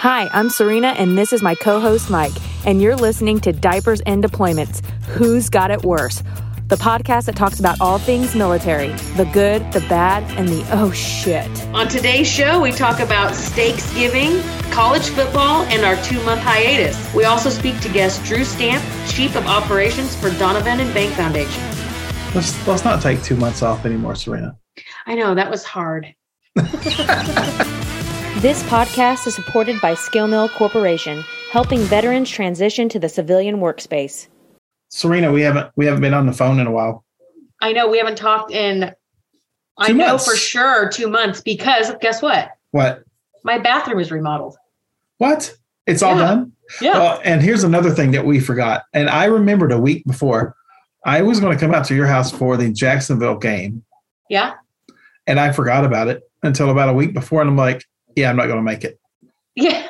Hi, I'm Serena, and this is my co-host, Mike, and you're listening to Diapers and Deployments, Who's Got It Worse? The podcast that talks about all things military, the good, the bad, and the oh shit. On today's show, we talk about Stakesgiving, college football, and our 2-month hiatus. We also speak to guest Drew Stamp, Chief of Operations for Donovan and Bank Foundation. Let's not take 2 months off anymore, Serena. I know, that was hard. This podcast is supported by Skill Mill Corporation, helping veterans transition to the civilian workspace. Serena, we haven't been on the phone in a while. I know, we haven't talked in, 2 months. For sure, 2 months, because guess what? What? My bathroom is remodeled. What? It's all done? Yeah. Well, and here's another thing that we forgot. And I remembered a week before, I was going to come out to your house for the Jacksonville game. Yeah? And I forgot about it until about a week before. And I'm like, yeah, I'm not going to make it. Yeah.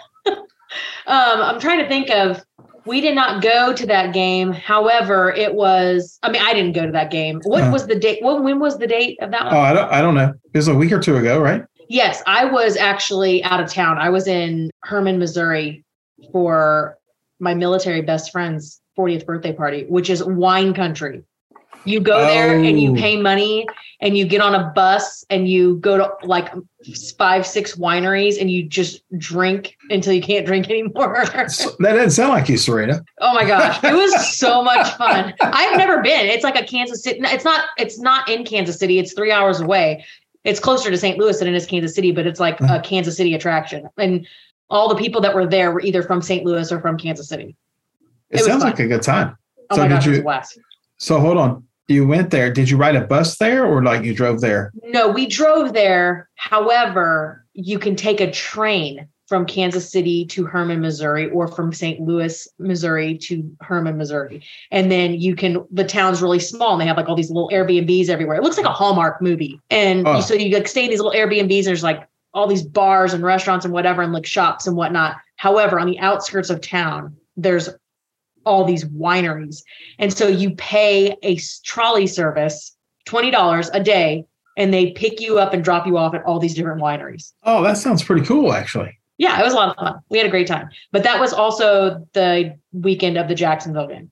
I'm trying to think of, we did not go to that game. However, I didn't go to that game. What was the date? When was the date of that one? Oh, I don't know. It was a week or two ago, right? Yes, I was actually out of town. I was in Hermann, Missouri for my military best friend's 40th birthday party, which is wine country. You go there and you pay money and you get on a bus and you go to like 5-6 wineries and you just drink until you can't drink anymore. That doesn't sound like you, Serena. Oh my gosh. It was so much fun. I've never been. It's like a Kansas City. It's not in Kansas City. It's 3 hours away. It's closer to St. Louis than it is Kansas City, but it's like a Kansas City attraction. And all the people that were there were either from St. Louis or from Kansas City. It sounds like a good time. Oh my gosh, it was a blast. So hold on. You went there. Did you ride a bus there or like you drove there? No, we drove there. However, you can take a train from Kansas City to Hermann, Missouri, or from St. Louis, Missouri to Hermann, Missouri. And then the town's really small and they have like all these little Airbnbs everywhere. It looks like a Hallmark movie. And so you like stay in these little Airbnbs and there's like all these bars and restaurants and whatever and like shops and whatnot. However, on the outskirts of town, there's all these wineries. And so you pay a trolley service, $20 a day, and they pick you up and drop you off at all these different wineries. Oh, that sounds pretty cool, actually. Yeah, it was a lot of fun. We had a great time. But that was also the weekend of the Jacksonville game.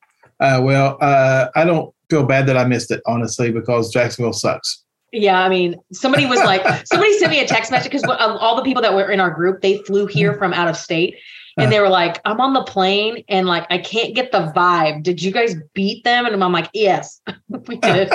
I don't feel bad that I missed it, honestly, because Jacksonville sucks. Yeah, I mean, somebody sent me a text message because all the people that were in our group, they flew here from out of state. And they were like, I'm on the plane and like, I can't get the vibe. Did you guys beat them? And I'm like, yes, we did.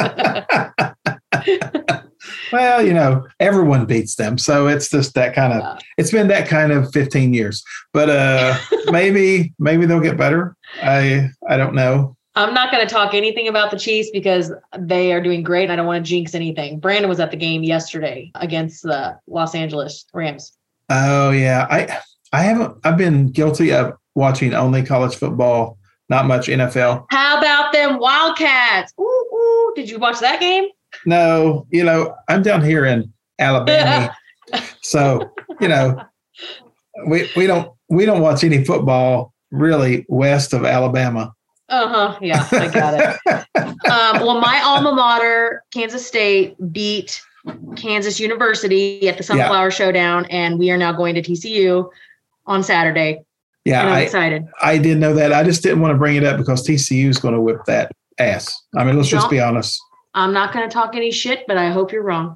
Well, everyone beats them. So it's just that kind of, it's been that kind of 15 years, but maybe they'll get better. I don't know. I'm not going to talk anything about the Chiefs because they are doing great. And I don't want to jinx anything. Brandon was at the game yesterday against the Los Angeles Rams. Oh yeah. I've been guilty of watching only college football, not much NFL. How about them Wildcats? Ooh. Did you watch that game? No, I'm down here in Alabama. So, we don't watch any football really west of Alabama. Yeah, I got it. Well, my alma mater, Kansas State, beat Kansas University at the Sunflower Showdown, and we are now going to TCU on Saturday. Yeah, and I'm excited. I didn't know that. I just didn't want to bring it up because TCU is going to whip that ass. I mean, let's just be honest. I'm not going to talk any shit, but I hope you're wrong.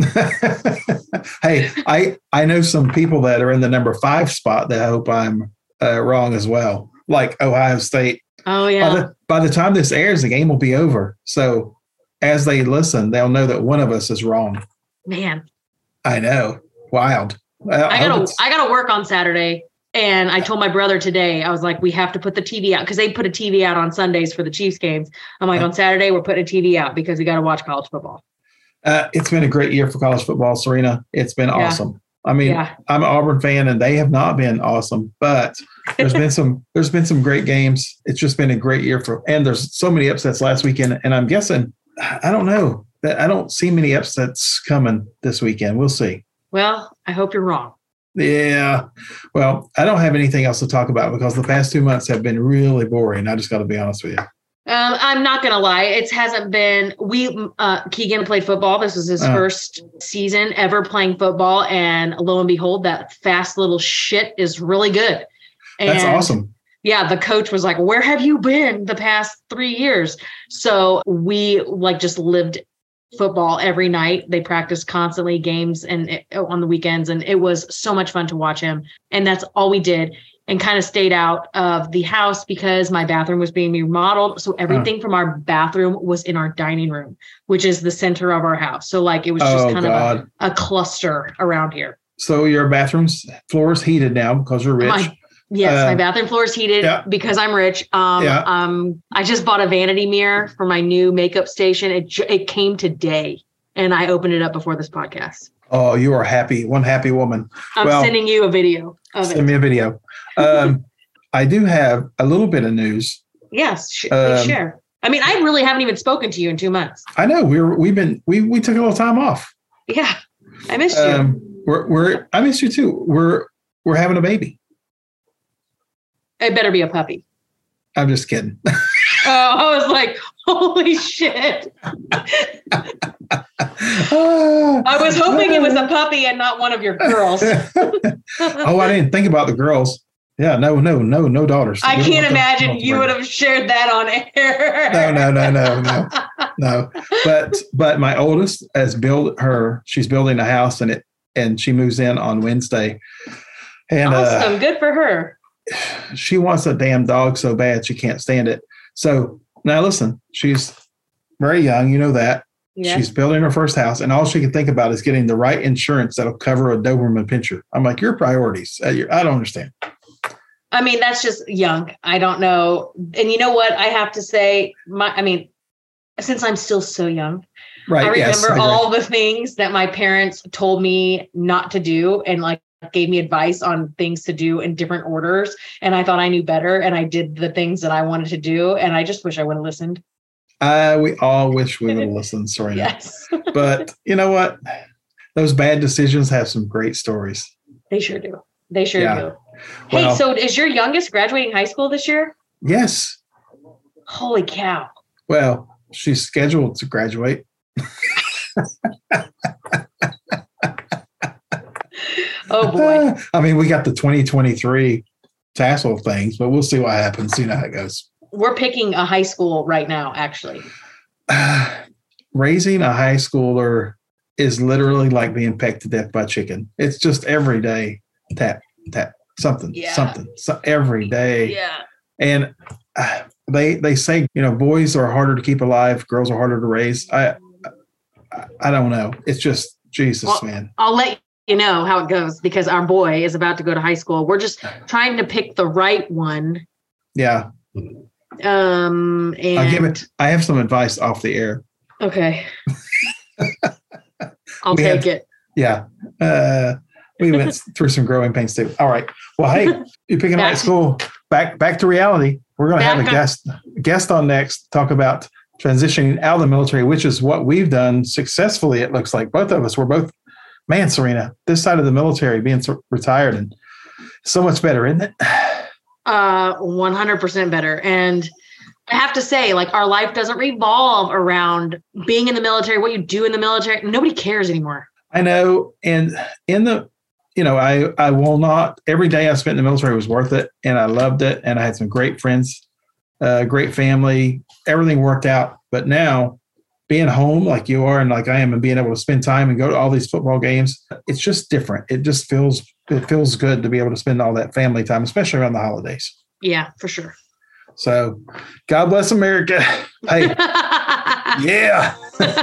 Hey, I know some people that are in the number 5 spot that I hope I'm wrong as well, like Ohio State. Oh, yeah. By the time this airs, the game will be over. So as they listen, they'll know that one of us is wrong. Man. I know. Wild. I gotta work on Saturday. And I told my brother today, I was like, we have to put the TV out because they put a TV out on Sundays for the Chiefs games. I'm like, on Saturday, we're putting a TV out because we got to watch college football. It's been a great year for college football, Serena. It's been awesome. I mean, I'm an Auburn fan and they have not been awesome, but there's been some great games. It's just been a great year and there's so many upsets last weekend. And I'm guessing, I don't know, that I don't see many upsets coming this weekend. We'll see. Well, I hope you're wrong. Yeah. Well, I don't have anything else to talk about because the past 2 months have been really boring. I just got to be honest with you. I'm not going to lie. It hasn't been, Keegan played football. This was his first season ever playing football. And lo and behold, that fast little shit is really good. And that's awesome. Yeah. The coach was like, where have you been the past 3 years? So we just lived football every night. They practiced constantly, games on the weekends. And it was so much fun to watch him. And that's all we did. And kind of stayed out of the house because my bathroom was being remodeled. So everything from our bathroom was in our dining room, which is the center of our house. So it was just kind of a cluster around here. So your bathroom's floor is heated now because you're rich. My bathroom floor is heated because I'm rich. I just bought a vanity mirror for my new makeup station. It came today and I opened it up before this podcast. Oh, you are one happy woman. I'm sending you a video of it. Send me a video. I do have a little bit of news. Yes, please share. I mean, I really haven't even spoken to you in 2 months. I know we took a little time off. Yeah, I missed you. I missed you too. We're having a baby. It better be a puppy. I'm just kidding. I was like, holy shit. I was hoping it was a puppy and not one of your girls. Oh, I didn't think about the girls. Yeah, no daughters. I can't imagine you would have shared that on air. No. But my oldest has she's building a house and she moves in on Wednesday. And awesome. Good for her. She wants a damn dog so bad she can't stand it. So now listen, she's very young, you know that. Yeah. She's building her first house, and all she can think about is getting the right insurance that'll cover a Doberman Pinscher. I'm like, your priorities. I don't understand. I mean, that's just young. I don't know. And you know what? I have to say, since I'm still so young, right? I remember all the things that my parents told me not to do and gave me advice on things to do in different orders. And I thought I knew better. And I did the things that I wanted to do. And I just wish I would have listened. We all wish we would have listened, Serena. Yes. But you know what? Those bad decisions have some great stories. They sure do. Do. Hey, so is your youngest graduating high school this year? Yes. Holy cow. Well, she's scheduled to graduate. Oh boy. I mean, we got the 2023 tassel things, but we'll see what happens. You know how it goes. We're picking a high school right now, actually. Raising a high schooler is literally like being pecked to death by chicken. It's just every day, tap, something, so every day. Yeah. And they say, boys are harder to keep alive, girls are harder to raise. I don't know. It's just Jesus, man. I'll let you know how it goes because our boy is about to go to high school. We're just trying to pick the right one. Yeah. And I have some advice off the air. Okay. I'll take it. Yeah. We went through some growing pains too. All right. Well, hey, you're picking high school. Back to reality. We're going to have a guest on next, talk about transitioning out of the military, which is what we've done successfully. It looks like both of us were both, man, Serena, this side of the military being retired and so much better, isn't it? 100% better. And I have to say, our life doesn't revolve around being in the military, what you do in the military. Nobody cares anymore. I know. And I will not, every day I spent in the military was worth it. And I loved it. And I had some great friends, great family, everything worked out. But now being home like you are and like I am and being able to spend time and go to all these football games, it's just different. It feels good to be able to spend all that family time, especially around the holidays. Yeah, for sure. So God bless America. Hey, yeah.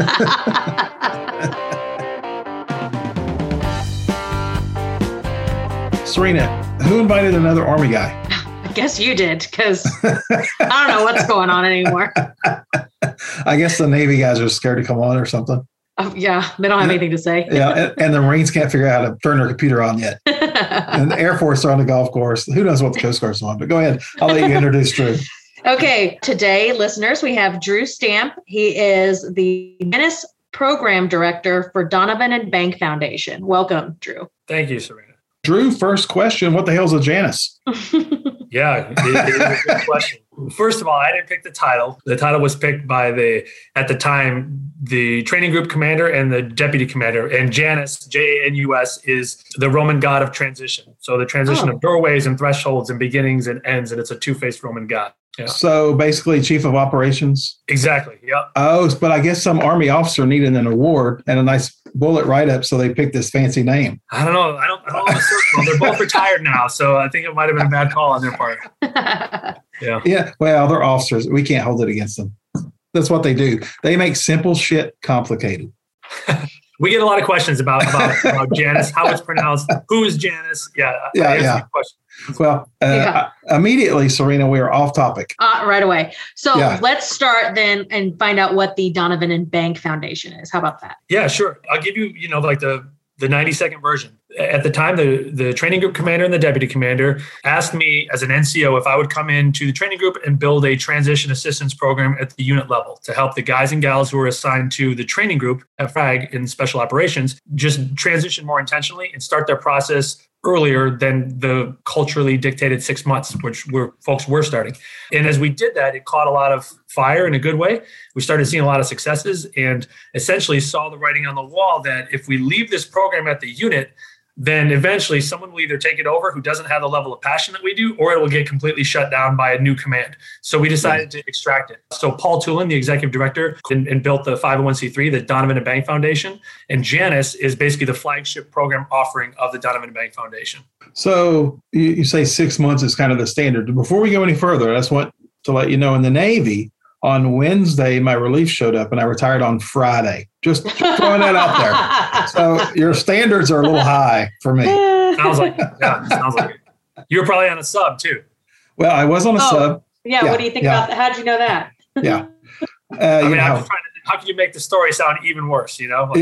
Serena, who invited another Army guy? I guess you did, because I don't know what's going on anymore. I guess the Navy guys are scared to come on or something. Oh, yeah, they don't have anything to say. Yeah, and the Marines can't figure out how to turn their computer on yet. And the Air Force are on the golf course. Who knows what the Coast Guard's on? But go ahead. I'll let you introduce Drew. Okay, today, listeners, we have Drew Stamp. He is the Janus Program Director for Donovan and Bank Foundation. Welcome, Drew. Thank you, Serena. Drew, first question, what the hell is a Janus? Yeah, it is a good question. First of all, I didn't pick the title. The title was picked by at the time, the training group commander and the deputy commander. And Janus, Janus, is the Roman god of transition. So the transition of doorways and thresholds and beginnings and ends, and it's a two-faced Roman god. Yeah. So basically chief of operations? Exactly, yeah. Oh, but I guess some Army officer needed an award and a nice bullet write-up, so they picked this fancy name. I don't know. I don't know the circle. They're both retired now, so I think it might have been a bad call on their part. Yeah. Well, they're officers. We can't hold it against them. That's what they do. They make simple shit complicated. We get a lot of questions about Janus, how it's pronounced, who is Janus. Yeah. Well, immediately, Serena, we are off topic. Right away. So let's start then and find out what the Donovan and Bank Foundation is. How about that? Yeah, sure. I'll give you, like the 90-second version. At the time, the training group commander and the deputy commander asked me as an NCO if I would come into the training group and build a transition assistance program at the unit level to help the guys and gals who are assigned to the training group at FRAG in special operations just transition more intentionally and start their process earlier than the culturally dictated 6 months, which folks were starting. And as we did that, it caught a lot of fire in a good way. We started seeing a lot of successes and essentially saw the writing on the wall that if we leave this program at the unit, then eventually someone will either take it over who doesn't have the level of passion that we do, or it will get completely shut down by a new command. So we decided to extract it. So Paul Tulin, the executive director, and built the 501c3, the Donovan and Bank Foundation. And Janus is basically the flagship program offering of the Donovan and Bank Foundation. So you say 6 months is kind of the standard. Before we go any further, I just want to let you know in the Navy, on Wednesday, my relief showed up and I retired on Friday. Just throwing that out there. So your standards are a little high for me. Sounds like it. You were probably on a sub too. Well, I was on a sub. Yeah. What do you think about that? How'd you know that? Yeah. I'm just trying to, how can you make the story sound even worse?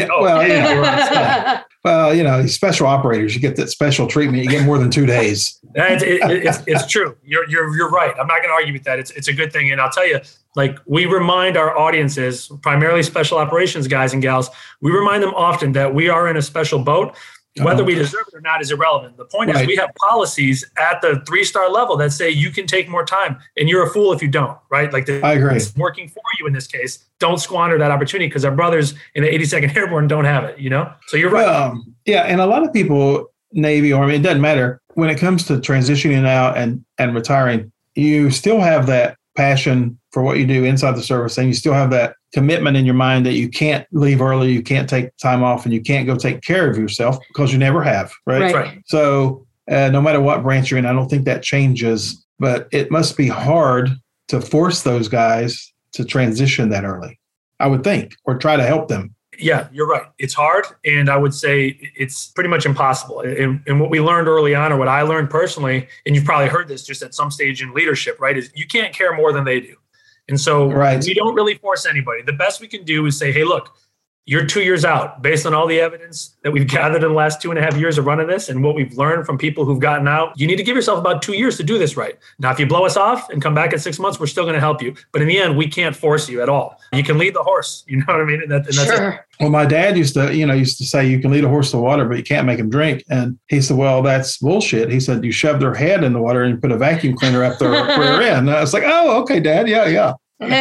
Special operators, you get that special treatment. You get more than 2 days. It's true. You're right. I'm not going to argue with that. It's a good thing. And I'll tell you, we remind our audiences, primarily special operations guys and gals, we remind them often that we are in a special boat. Whether we deserve it or not is irrelevant. The point is we have policies at the 3-star level that say you can take more time and you're a fool if you don't, right? I agree. It's working for you in this case. Don't squander that opportunity because our brothers in the 82nd Airborne don't have it, So you're right. And a lot of people, Navy, Army, it doesn't matter. When it comes to transitioning out and retiring, you still have that passion for what you do inside the service, and you still have that commitment in your mind that you can't leave early, you can't take time off, and you can't go take care of yourself because you never have, right? So no matter what branch you're in, I don't think that changes, but it must be hard to force those guys to transition that early, I would think, or try to help them. Yeah, you're right. It's hard. And I would say it's pretty much impossible. And what we learned early on, or what I learned personally, and you've probably heard this just at some stage in leadership, right, is you can't care more than they do. And so we don't really force anybody. The best we can do is say, hey, look, you're 2 years out based on all the evidence that we've gathered in the last 2.5 years of running this and what we've learned from people who've gotten out. You need to give yourself about 2 years to do this right. Now, if you blow us off and come back at 6 months, we're still going to help you. But in the end, we can't force you at all. You can lead the horse. You know what I mean? And that's sure. It. Well, my dad used to say you can lead a horse to water, but you can't make him drink. And he said, well, that's bullshit. He said, you shove their head in the water and put a vacuum cleaner up their rear end. And I was like, oh, okay, Dad. Yeah.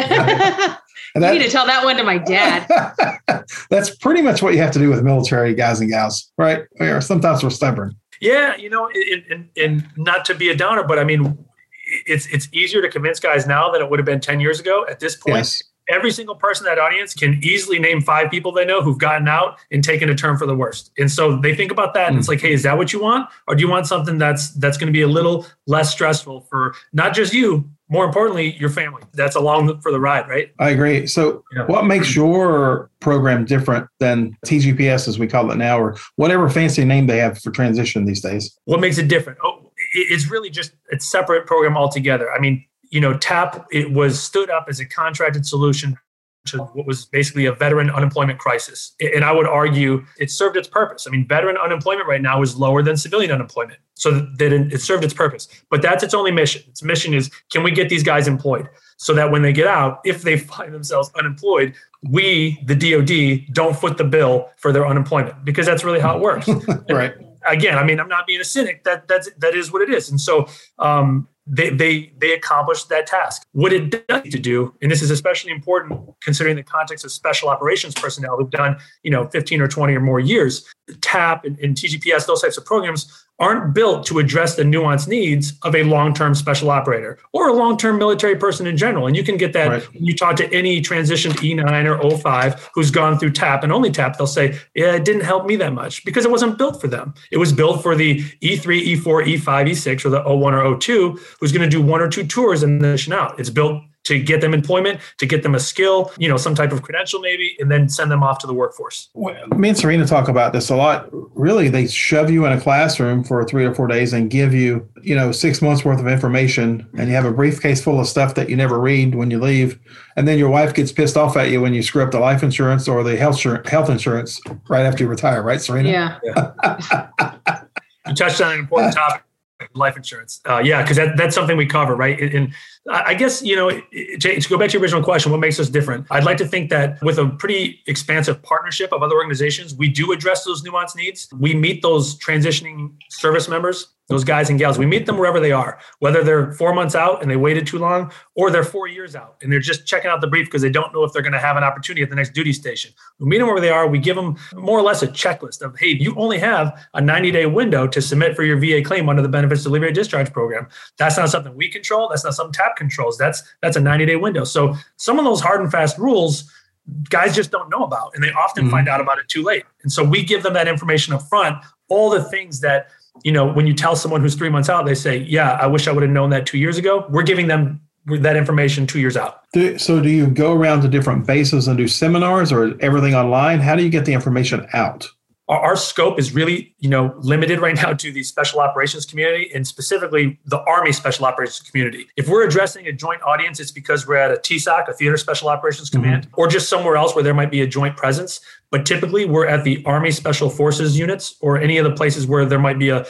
You need to tell that one to my dad. That's pretty much what you have to do with military guys and gals, right? Or sometimes we're stubborn. Yeah, and not to be a downer, but I mean, it's easier to convince guys now than it would have been 10 years ago. At this point, every single person in that audience can easily name 5 people they know who've gotten out and taken a turn for the worst. And so they think about that and it's like, hey, is that what you want? Or do you want something that's going to be a little less stressful for not just you, more importantly, your family? That's along for the ride, right? I agree. So what makes your program different than TGPS, as we call it now, or whatever fancy name they have for transition these days? What makes it different? It's really just a separate program altogether. I mean, TAP, it was stood up as a contracted solution to what was basically a veteran unemployment crisis. And I would argue it served its purpose. I mean, veteran unemployment right now is lower than civilian unemployment. So that it served its purpose. But that's its only mission. Its mission is, can we get these guys employed so that when they get out, if they find themselves unemployed, we, the DOD, don't foot the bill for their unemployment, because that's really how it works. Right. again, I mean, I'm not being a cynic. That is what it is. And so they accomplished that task. What it does to do, and this is especially important considering the context of special operations personnel who've done 15 or 20 or more years, TAP and TGPS, those types of programs aren't built to address the nuanced needs of a long-term special operator or a long-term military person in general. And you can get that when you talk to any transitioned E9 or 05 who's gone through TAP and only TAP, they'll say, yeah, it didn't help me that much because it wasn't built for them. It was built for the E3, E4, E5, E6, or the 01 or 02 who's going to do 1 or 2 tours and then mission out. It's built to get them employment, to get them a skill, some type of credential maybe, and then send them off to the workforce. Well, me and Serena talk about this a lot. Really, they shove you in a classroom for 3 or 4 days and give you, 6 months worth of information, and you have a briefcase full of stuff that you never read when you leave. And then your wife gets pissed off at you when you screw up the life insurance or the health insurance right after you retire, right, Serena? Yeah. You touched on an important topic. Life insurance. Because that's something we cover, right? And I guess, to go back to your original question, what makes us different? I'd like to think that with a pretty expansive partnership of other organizations, we do address those nuanced needs. We meet those transitioning service members, those guys and gals. We meet them wherever they are, whether they're 4 months out and they waited too long, or they're 4 years out and they're just checking out the brief because they don't know if they're going to have an opportunity at the next duty station. We meet them wherever they are. We give them more or less a checklist of, hey, you only have a 90-day window to submit for your VA claim under the Benefits Delivery and Discharge Program. That's not something we control. That's not something TAP controls. That's a 90-day window. So some of those hard and fast rules, guys just don't know about, and they often find out about it too late. And so we give them that information up front, all the things that, when you tell someone who's 3 months out, they say, yeah, I wish I would have known that 2 years ago. We're giving them that information 2 years out. So do you go around to different bases and do seminars or everything online? How do you get the information out? Our scope is really, limited right now to the special operations community and specifically the Army special operations community. If we're addressing a joint audience, it's because we're at a TSOC, a Theater Special Operations Command, or just somewhere else where there might be a joint presence. But typically we're at the Army Special Forces units or any of the places where there might be a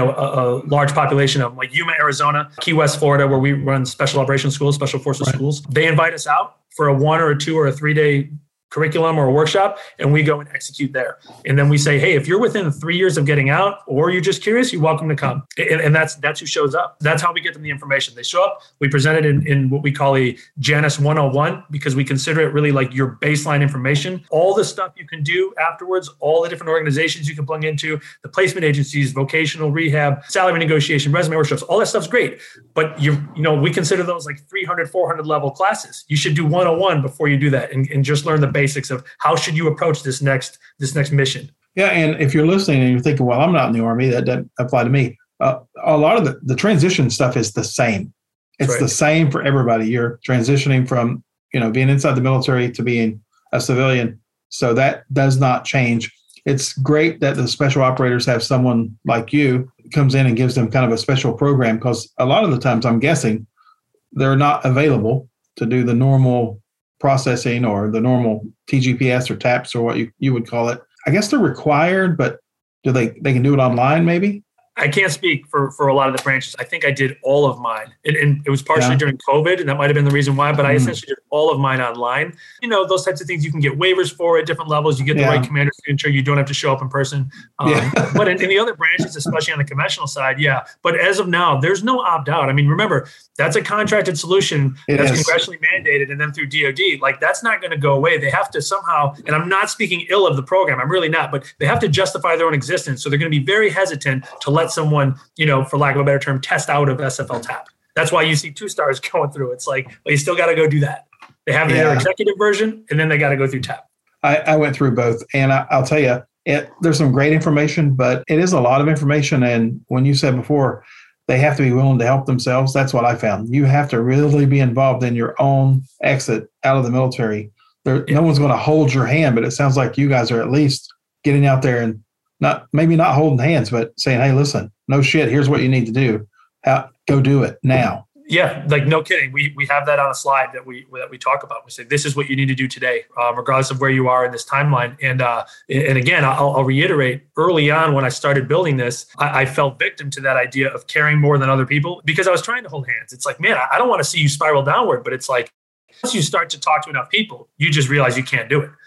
large population of, like Yuma, Arizona, Key West, Florida, where we run special operations schools, special forces schools. They invite us out for a 1 or a 2 or a 3 day curriculum or a workshop, and we go and execute there. And then we say, hey, if you're within 3 years of getting out or you're just curious, you're welcome to come. And that's who shows up. That's how we get them the information. They show up, we present it in what we call a Janus 101, because we consider it really like your baseline information. All the stuff you can do afterwards, all the different organizations you can plug into, the placement agencies, vocational rehab, salary negotiation, resume workshops, all that stuff's great. But we consider those like 300, 400 level classes. You should do 101 before you do that and just learn the basics of how should you approach this next mission. Yeah, and if you're listening and you're thinking, well, I'm not in the Army, that doesn't apply to me. A lot of the transition stuff is the same. It's the same for everybody. You're transitioning from being inside the military to being a civilian, so that does not change. It's great that the special operators have someone like you comes in and gives them kind of a special program, because a lot of the times I'm guessing they're not available to do the normal processing or the normal TGPS or TAPS or what you would call it. I guess they're required, but do they can do it online maybe? I can't speak for a lot of the branches. I think I did all of mine. And it was partially during COVID, and that might have been the reason why, but I essentially did all of mine online. Those types of things you can get waivers for at different levels. You get the right commander signature. You don't have to show up in person. But in the other branches, especially on the conventional side, But as of now, there's no opt-out. I mean, remember, that's a contracted solution that's congressionally mandated and then through DOD. Like, that's not going to go away. They have to somehow, and I'm not speaking ill of the program, I'm really not, but they have to justify their own existence. So they're going to be very hesitant to let someone, for lack of a better term, test out of SFL TAP. That's why you see 2 stars going through. It's like, well, you still got to go do that. They have their executive version, and then they got to go through TAP. I went through both, and I'll tell you, there's some great information, but it is a lot of information. And when you said before, they have to be willing to help themselves. That's what I found. You have to really be involved in your own exit out of the military. No one's going to hold your hand, but it sounds like you guys are at least getting out there and maybe not holding hands, but saying, hey, listen, no shit, here's what you need to do. Go do it now. Yeah, like no kidding. We have that on a slide that we talk about. We say, this is what you need to do today, regardless of where you are in this timeline. And again, I'll reiterate, early on when I started building this, I fell victim to that idea of caring more than other people because I was trying to hold hands. It's like, man, I don't want to see you spiral downward, but it's like, once you start to talk to enough people, you just realize you can't do it.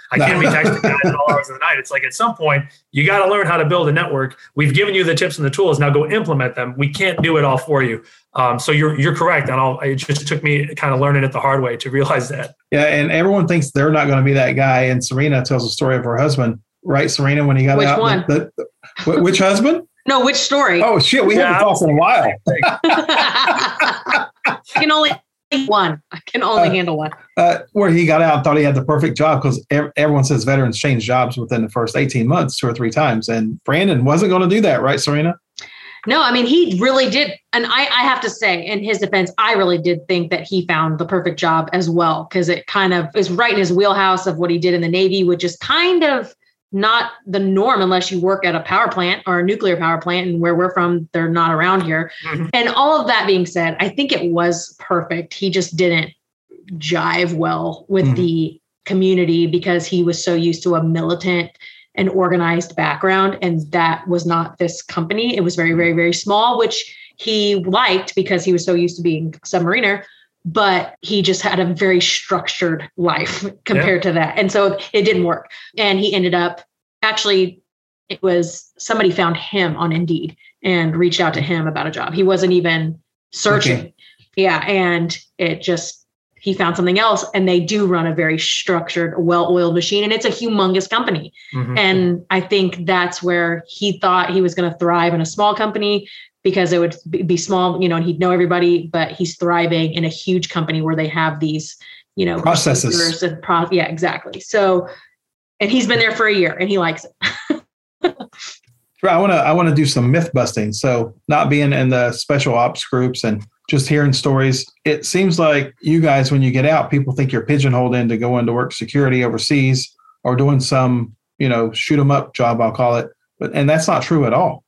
I can't be texting guys at all hours of the night. It's like at some point, you got to learn how to build a network. We've given you the tips and the tools. Now go implement them. We can't do it all for you. So you're correct. And it just took me kind of learning it the hard way to realize that. Yeah. And everyone thinks they're not going to be that guy. And Serena tells a story of her husband, right, Serena, when he got out. Which one? Which husband? No, which story? Oh, shit. We haven't talked in a while. I can only handle one. Where he got out and thought he had the perfect job, because everyone says veterans change jobs within the first 18 months, 2 or 3 times. And Brandon wasn't going to do that, right, Serena? No, I mean, he really did. And I have to say, in his defense, I really did think that he found the perfect job as well, because it kind of is right in his wheelhouse of what he did in the Navy, which is kind of not the norm unless you work at a power plant or a nuclear power plant. And where we're from, they're not around here. Mm-hmm. And all of that being said, I think it was perfect. He just didn't jive well with the community because he was so used to a militant and organized background. And that was not this company. It was very, very, very small, which he liked because he was so used to being a submariner. But he just had a very structured life compared to that. And so it didn't work. And he ended up, actually, it was somebody found him on Indeed and reached out to him about a job. He wasn't even searching. Okay. Yeah. And he found something else. And they do run a very structured, well-oiled machine. And it's a humongous company. Mm-hmm. And I think that's where he thought he was going to thrive in a small company, because it would be small, and he'd know everybody, but he's thriving in a huge company where they have these, processes. Yeah, exactly. So, and he's been there for a year and he likes it. I want to do some myth busting. So not being in the special ops groups and just hearing stories, it seems like you guys, when you get out, people think you're pigeonholed in to go into work security overseas or doing some, shoot 'em up job, I'll call it. And that's not true at all.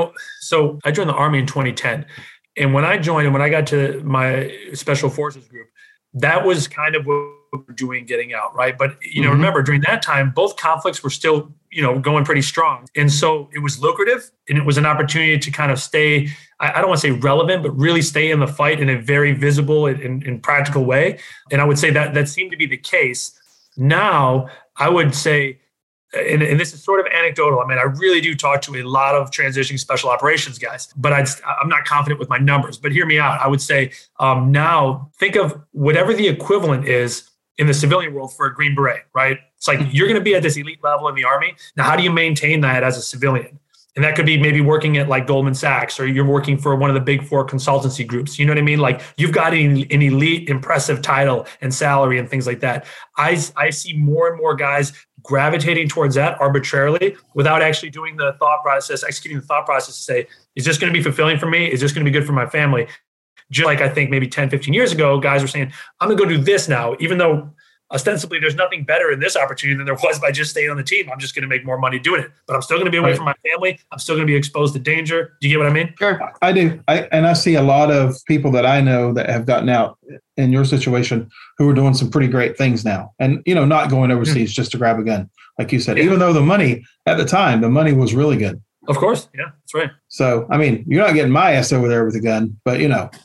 So I joined the Army in 2010. And when I joined and when I got to my Special Forces group, that was kind of what we were doing getting out, right? But, remember, during that time, both conflicts were still, going pretty strong. And so it was lucrative and it was an opportunity to kind of stay, I don't want to say relevant, but really stay in the fight in a very visible and practical way. And I would say that seemed to be the case. Now, I would say, and this is sort of anecdotal. I mean, I really do talk to a lot of transitioning special operations guys, but I'm not confident with my numbers. But hear me out. I would say now think of whatever the equivalent is in the civilian world for a Green Beret, right? It's like you're going to be at this elite level in the Army. Now, how do you maintain that as a civilian? And that could be maybe working at like Goldman Sachs, or you're working for one of the big 4 consultancy groups. You know what I mean? Like you've got an elite, impressive title and salary and things like that. I see more and more guys gravitating towards that arbitrarily without actually doing the thought process, executing the thought process to say, is this going to be fulfilling for me? Is this going to be good for my family? Just like I think maybe 10, 15 years ago, guys were saying, I'm going to go do this now, even though ostensibly there's nothing better in this opportunity than there was by just staying on the team. I'm just going to make more money doing it, but I'm still going to be away from my family. I'm still going to be exposed to danger. Do you get what I mean? Sure. I do. I see a lot of people that I know that have gotten out in your situation who are doing some pretty great things now. And, not going overseas just to grab a gun, like you said, even though the money at the time, the money was really good. Of course. Yeah, that's right. So, I mean, you're not getting my ass over there with a gun, but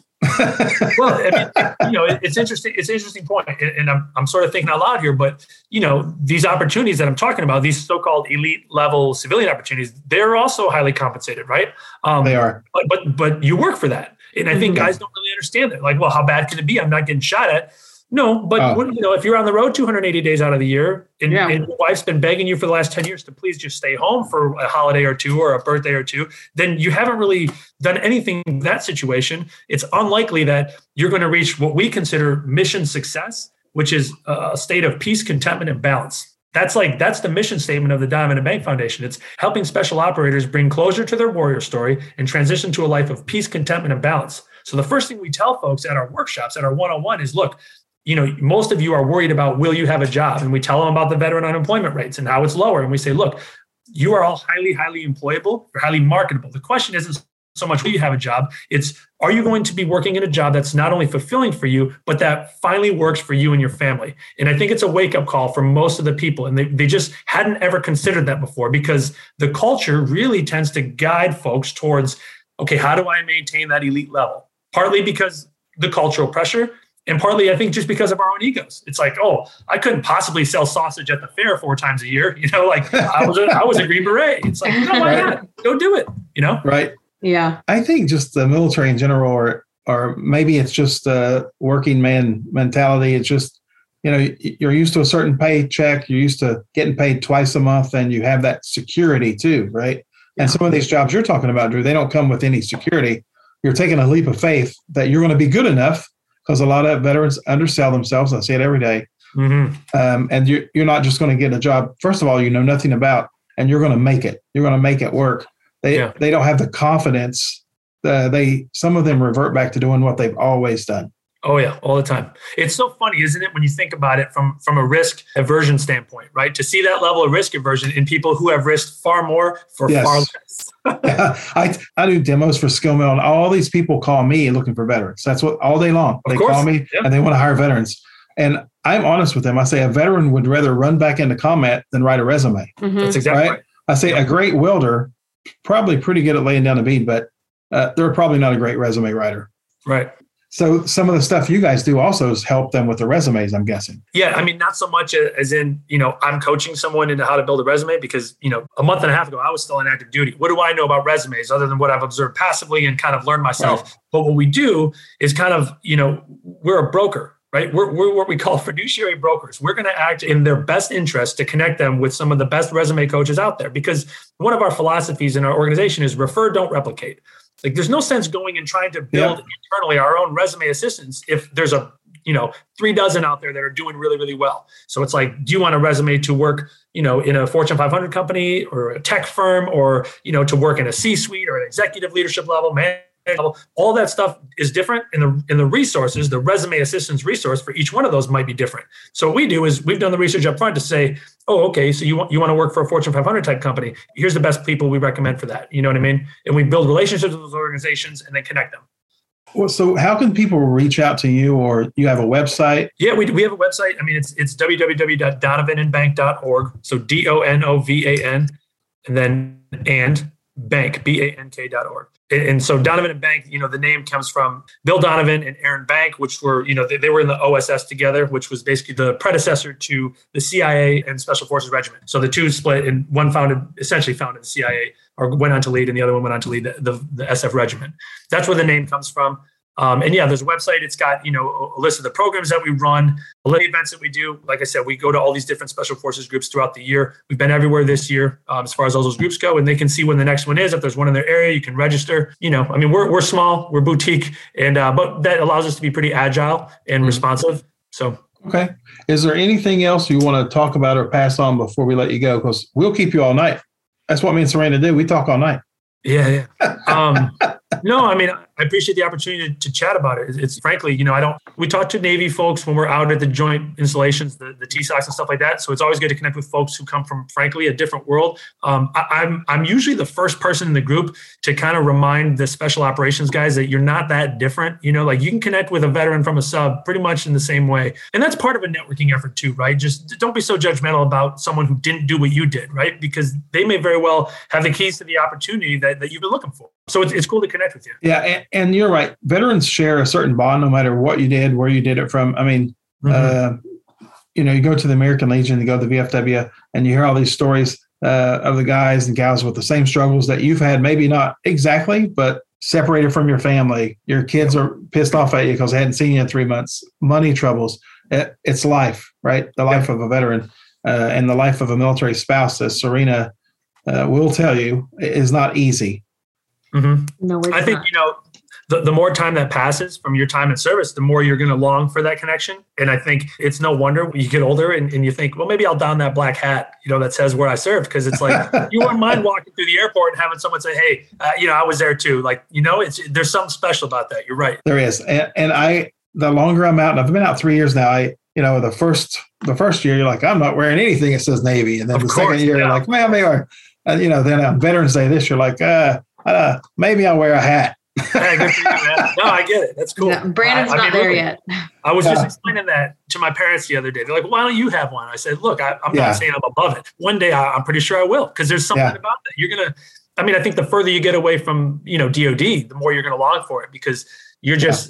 Well, it's interesting. It's an interesting point, and I'm sort of thinking out loud here. But these opportunities that I'm talking about, these so-called elite level civilian opportunities, they're also highly compensated, right? They are. But you work for that, and I think guys don't really understand that. Like, well, how bad can it be? I'm not getting shot at. No, but if you're on the road 280 days out of the year and your wife's been begging you for the last 10 years to please just stay home for a holiday or two or a birthday or two, then you haven't really done anything in that situation. It's unlikely that you're going to reach what we consider mission success, which is a state of peace, contentment, and balance. That's the mission statement of the Diamond and Bank Foundation. It's helping special operators bring closure to their warrior story and transition to a life of peace, contentment, and balance. So the first thing we tell folks at our workshops, at our one-on-one is, look, most of you are worried about, will you have a job? And we tell them about the veteran unemployment rates and how it's lower. And we say, look, you are all highly, highly employable. You're highly marketable. The question isn't so much will you have a job? It's, are you going to be working in a job that's not only fulfilling for you, but that finally works for you and your family? And I think it's a wake-up call for most of the people. And they just hadn't ever considered that before, because the culture really tends to guide folks towards, okay, how do I maintain that elite level? Partly because the cultural pressure, And partly, I think, just because of our own egos. It's like, oh, I couldn't possibly sell sausage at the fair 4 times a year. Like I was a Green Beret. It's like, no, why not? Go do it. Right. Yeah. I think just the military in general, or maybe it's just a working man mentality. It's just, you're used to a certain paycheck. You're used to getting paid twice a month, and you have that security too, right? And some of these jobs you're talking about, Drew, they don't come with any security. You're taking a leap of faith that you're going to be good enough, because a lot of veterans undersell themselves. I see it every day. Mm-hmm. And you're not just going to get a job, first of all, you know nothing about, and you're going to make it. You're going to make it work. They don't have the confidence. Some of them revert back to doing what they've always done. Oh, yeah, all the time. It's so funny, isn't it, when you think about it from a risk aversion standpoint, right? To see that level of risk aversion in people who have risked far more for far less. Yeah, I do demos for SkillMill, and all these people call me looking for veterans. That's what all day long. They call me and they want to hire veterans. And I'm honest with them. I say a veteran would rather run back into combat than write a resume. Mm-hmm. That's exactly right. I say a great welder, probably pretty good at laying down a bead, but they're probably not a great resume writer. Right. So some of the stuff you guys do also is help them with their resumes, I'm guessing. Yeah. I mean, not so much as in, I'm coaching someone into how to build a resume, because, a month and a half ago, I was still in active duty. What do I know about resumes other than what I've observed passively and kind of learned myself? Right. But what we do is kind of, we're a broker, right? We're what we call fiduciary brokers. We're going to act in their best interest to connect them with some of the best resume coaches out there, because one of our philosophies in our organization is refer, don't replicate. Like, there's no sense going and trying to build internally our own resume assistants if there's 3 dozen out there that are doing really, really well. So it's like, do you want a resume to work, in a Fortune 500 company or a tech firm, or, to work in a C-suite or an executive leadership level, all that stuff is different. In the resources, the resume assistance resource for each one of those might be different. So what we do is we've done the research up front to say, oh, okay, so you want to work for a Fortune 500 type company. Here's the best people we recommend for that. You know what I mean? And we build relationships with those organizations and then connect them. Well, so how can people reach out to you, or you have a website? Yeah, we have a website. I mean, it's www.donovanandbank.org. So DONOVAN, and then bank, BANK.org. And so Donovan and Bank, the name comes from Bill Donovan and Aaron Bank, which were, they were in the OSS together, which was basically the predecessor to the CIA and Special Forces Regiment. So the two split, and one essentially founded the CIA, or went on to lead, and the other one went on to lead the SF Regiment. That's where the name comes from. And there's a website. It's got, a list of the programs that we run, a list of events that we do. Like I said, we go to all these different special forces groups throughout the year. We've been everywhere this year as far as all those groups go, and they can see when the next one is. If there's one in their area, you can register. We're small, we're boutique, and but that allows us to be pretty agile and responsive. So. Okay. Is there anything else you want to talk about or pass on before we let you go? Because we'll keep you all night. That's what me and Serena do. We talk all night. Yeah. No, I mean, I appreciate the opportunity to chat about it. It's frankly, we talk to Navy folks when we're out at the joint installations, the TSOCs and stuff like that. So it's always good to connect with folks who come from, frankly, a different world. I'm usually the first person in the group to kind of remind the special operations guys that you're not that different. Like you can connect with a veteran from a sub pretty much in the same way. And that's part of a networking effort too, right? Just don't be so judgmental about someone who didn't do what you did, right? Because they may very well have the keys to the opportunity that you've been looking for. So it's cool to connect with you. Yeah, and you're right. Veterans share a certain bond no matter what you did, where you did it from. I mean, you go to the American Legion, you go to the VFW, and you hear all these stories of the guys and gals with the same struggles that you've had, maybe not exactly, but separated from your family. Your kids are pissed off at you because they hadn't seen you in 3 months. Money troubles. It's life, right? The life of a veteran and the life of a military spouse, as Serena will tell you, is not easy. Mm-hmm. No, I think, the more time that passes from your time in service, the more you're going to long for that connection. And I think it's no wonder when you get older and you think, well, maybe I'll don that black hat, that says where I served. Because it's like, you wouldn't mind walking through the airport and having someone say, hey, I was there too. Like, there's something special about that. You're right. There is. And the longer I'm out, and I've been out 3 years now, the first year, you're like, I'm not wearing anything that says Navy. And then the second year, you're like, well, they are. Then on Veterans Day this, you're like, maybe I'll wear a hat. Hey, good for you, man. No, I get it. That's cool. No, Brandon's not there yet. I was just explaining that to my parents the other day. They're like, why don't you have one? I said, look, I'm not saying I'm above it. One day I'm pretty sure I will, because there's something about that. You're going to, I think the further you get away from, DOD, the more you're going to long for it, because you're just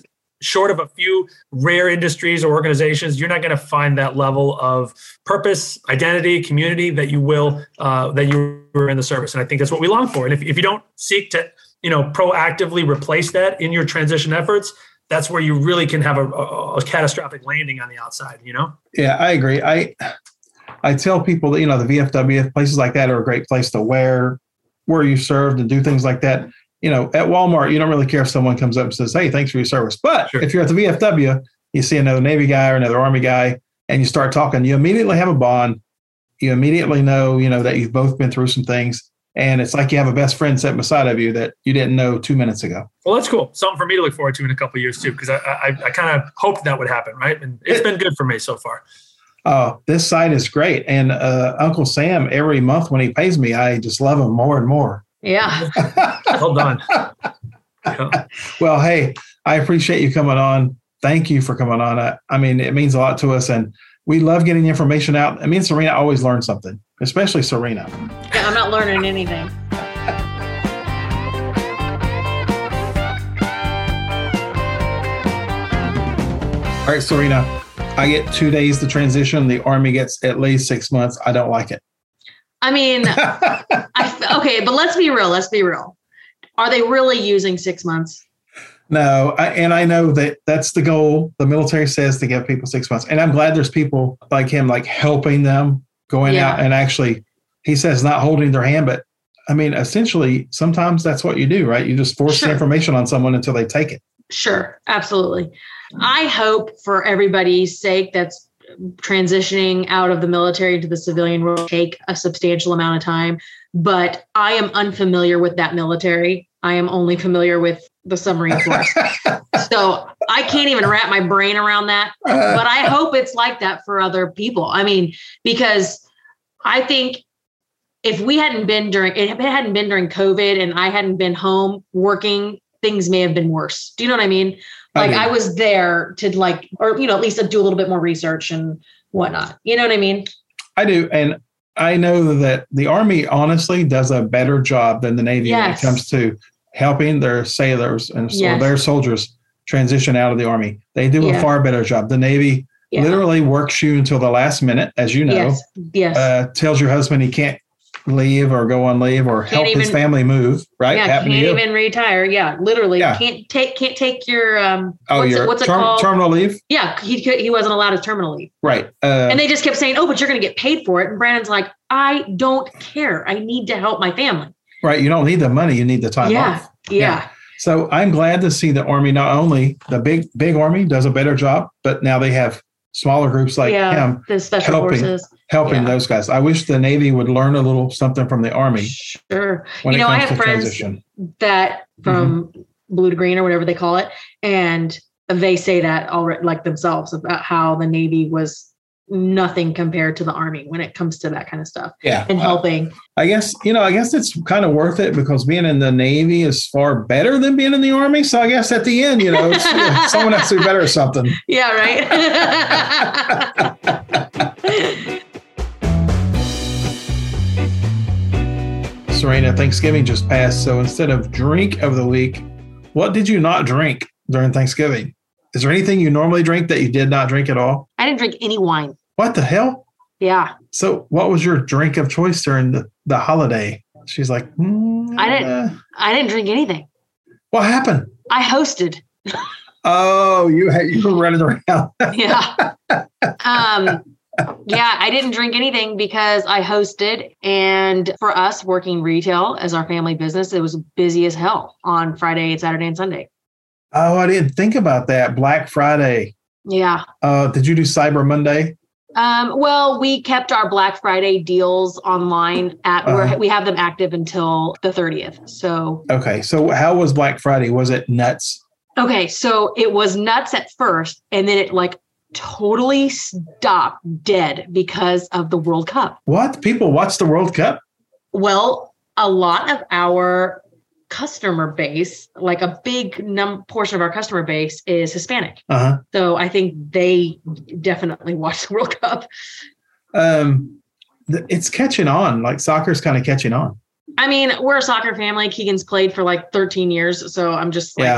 short of a few rare industries or organizations, you're not going to find that level of purpose, identity, community that you will, that you were in the service. And I think that's what we long for. And if you don't seek to, proactively replace that in your transition efforts, that's where you really can have a catastrophic landing on the outside, Yeah, I agree. I tell people that, the VFW, places like that are a great place to where you served and do things like that. At Walmart, you don't really care if someone comes up and says, hey, thanks for your service. But If you're at the VFW, you see another Navy guy or another Army guy, and you start talking, you immediately have a bond. You immediately know, that you've both been through some things. And it's like you have a best friend sitting beside of you that you didn't know 2 minutes ago. Well, that's cool. Something for me to look forward to in a couple of years too, because I kind of hoped that would happen, right? And it's been good for me so far. Oh, this site is great. And Uncle Sam, every month when he pays me, I just love him more and more. Yeah. Hold on. Yeah. Well, hey, I appreciate you coming on. Thank you for coming on. I mean, it means a lot to us, and we love getting information out. Me and Serena always learn something, especially Serena. Yeah, I'm not learning anything. All right, Serena, I get 2 days to transition. The Army gets at least 6 months. I don't like it. I mean, okay, but let's be real. Are they really using 6 months? No, and I know that that's the goal. The military says to give people 6 months. And I'm glad there's people like him, like helping them, going out and actually, he says not holding their hand, but I mean, essentially, sometimes that's what you do, right? You just force the information on someone until they take it. Sure, absolutely. I hope for everybody's sake that's transitioning out of the military to the civilian world take a substantial amount of time, but I am unfamiliar with that military. I am only familiar with the submarine force. So I can't even wrap my brain around that, but I hope it's like that for other people. I mean, because I think if it hadn't been during COVID and I hadn't been home working, things may have been worse. Do you know what I mean? Like I was there to at least do a little bit more research and whatnot. You know what I mean? I do. And I know that the Army honestly does a better job than the Navy when it comes to helping their sailors and their soldiers transition out of the Army. They do a far better job. The Navy literally works you until the last minute, as you know. Yes. Tells your husband he can't leave or go on leave or help his family move, right? Yeah, can't even retire. Yeah, literally can't take your what's it called? Terminal leave. Yeah, he wasn't allowed his terminal leave. Right. And they just kept saying, "Oh, but you're going to get paid for it." And Brandon's like, "I don't care. I need to help my family." Right. You don't need the money. You need the time off. Yeah. So I'm glad to see the Army, not only the big Army does a better job, but now they have smaller groups like him the special forces helping those guys. I wish the Navy would learn a little something from the Army. Sure. I have friends that from Blue to Green or whatever they call it, and they say that already, like themselves, about how the Navy was nothing compared to the Army when it comes to that kind of stuff. Yeah. And helping. I guess it's kind of worth it because being in the Navy is far better than being in the Army. So I guess at the end, someone has to be better at something. Yeah, right. Serena, Thanksgiving just passed. So instead of drink of the week, what did you not drink during Thanksgiving? Is there anything you normally drink that you did not drink at all? I didn't drink any wine. What the hell? Yeah. So what was your drink of choice during the holiday? She's like, I didn't drink anything. What happened? I hosted. Oh, you were running around. Yeah. I didn't drink anything because I hosted. And for us working retail as our family business, it was busy as hell on Friday and Saturday and Sunday. Oh, I didn't think about that. Black Friday. Yeah. Did you do Cyber Monday? Well, we kept our Black Friday deals online where we have them active until the 30th. So. Okay. So how was Black Friday? Was it nuts? Okay. So it was nuts at first, and then it totally stopped dead because of the World Cup. What? People watch the World Cup? Well, a lot of our customer base, like a big portion of our customer base is Hispanic. So I think they definitely watch the World Cup. It's catching on. Like soccer's kind of catching on. I mean, we're a soccer family. Keegan's played for 13 years. So I'm just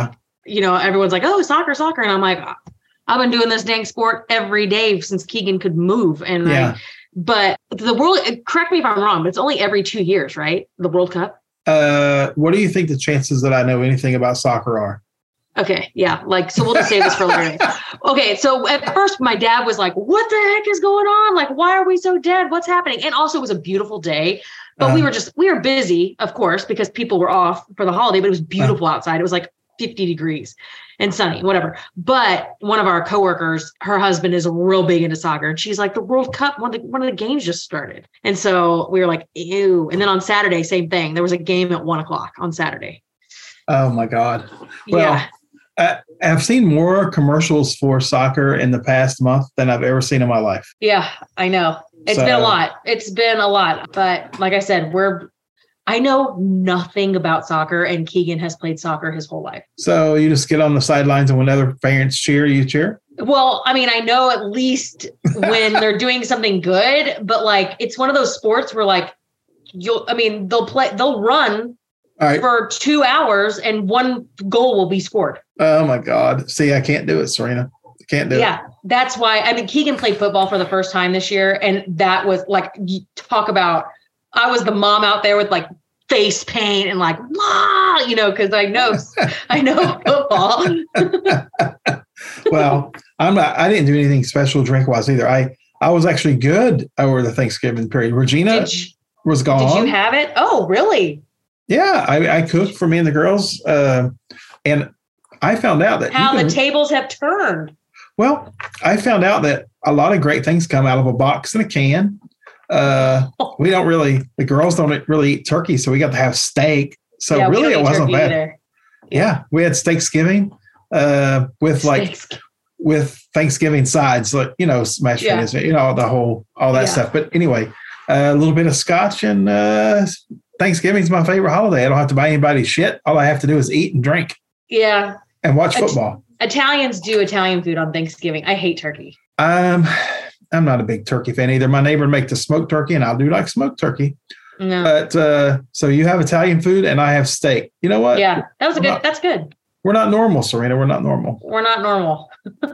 everyone's like, oh, soccer. And I'm like, I've been doing this dang sport every day since Keegan could move. And but the world, correct me if I'm wrong, but it's only every 2 years, right? The World Cup. What do you think the chances that I know anything about soccer are? Okay. Yeah. So we'll just save this for later. Okay. So at first my dad was like, what the heck is going on? Like, why are we so dead? What's happening? And also it was a beautiful day, but we were busy, of course, because people were off for the holiday, but it was beautiful outside. It was like 50 degrees and sunny, whatever. But one of our coworkers, her husband is real big into soccer. And she's like, the World Cup, one of the games just started. And so we were like, ew. And then on Saturday, same thing. There was a game at 1:00 on Saturday. Oh my God. Well, I've seen more commercials for soccer in the past month than I've ever seen in my life. Yeah, I know. It's been a lot. It's been a lot. But like I said, I know nothing about soccer, and Keegan has played soccer his whole life. So you just get on the sidelines, and when other parents cheer, you cheer? Well, I mean, I know at least when they're doing something good, but it's one of those sports where they'll run for 2 hours and one goal will be scored. Oh my God. See, I can't do it, Serena. I can't do it. Yeah. That's why, Keegan played football for the first time this year. And that was you talk about, I was the mom out there with face paint and cause I know football. Well, I didn't do anything special drink wise either. I was actually good over the Thanksgiving period. Regina was gone. Did you have it? Oh, really? Yeah. I cooked for me and the girls. And I found out that the tables have turned. Well, I found out that a lot of great things come out of a box and a can. The girls don't really eat turkey, so we got to have steak. So really it wasn't bad. Either. Yeah. We had Steaksgiving with Thanksgiving sides, smashed potatoes, all that stuff. But anyway, a little bit of scotch, and Thanksgiving's my favorite holiday. I don't have to buy anybody shit. All I have to do is eat and drink. Yeah. And watch football. Italians do Italian food on Thanksgiving. I hate turkey. I'm not a big turkey fan either. My neighbor make the smoked turkey, and I do like smoked turkey. No. But so you have Italian food, and I have steak. You know what? Yeah, that's good. We're not normal, Serena. We're not normal. We're not normal.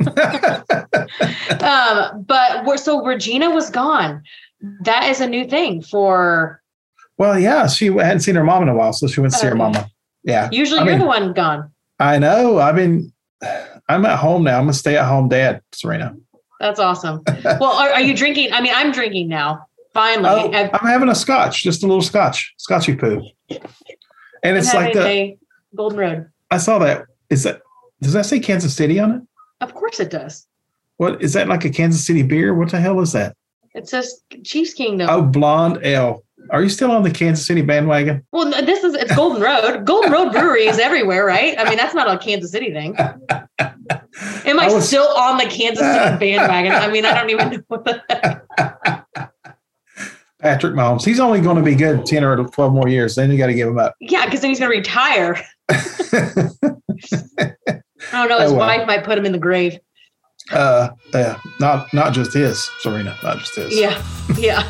But so Regina was gone. That is a new thing for. Well, yeah, she hadn't seen her mom in a while, so she went to see her mama. Yeah. Usually you're the one gone. I know. I'm at home now. I'm a stay-at-home dad, Serena. That's awesome. Well, are you drinking? I'm drinking now. Finally. I'm having a scotch, just a little scotchy poo. And it's like the Golden Road. I saw that. Does that say Kansas City on it? Of course it does. What is that, like a Kansas City beer? What the hell is that? It says Chiefs Kingdom. Oh, Blonde Ale. Are you still on the Kansas City bandwagon? Well, it's Golden Road. Golden Road Brewery is everywhere, right? That's not a Kansas City thing. Am I still on the Kansas City bandwagon? I don't even know what the heck. Patrick Mahomes. He's only going to be good 10 or 12 more years. Then you got to give him up. Yeah, because then he's going to retire. I don't know. His wife might put him in the grave. Not just his, Serena. Not just his. Yeah.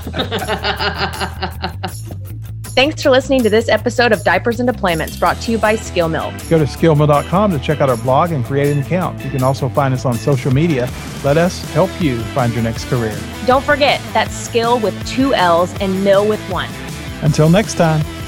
Thanks for listening to this episode of Diapers and Deployments, brought to you by Skill Mill. Go to skillmill.com to check out our blog and create an account. You can also find us on social media. Let us help you find your next career. Don't forget, that's skill with 2 L's and mill with 1. Until next time.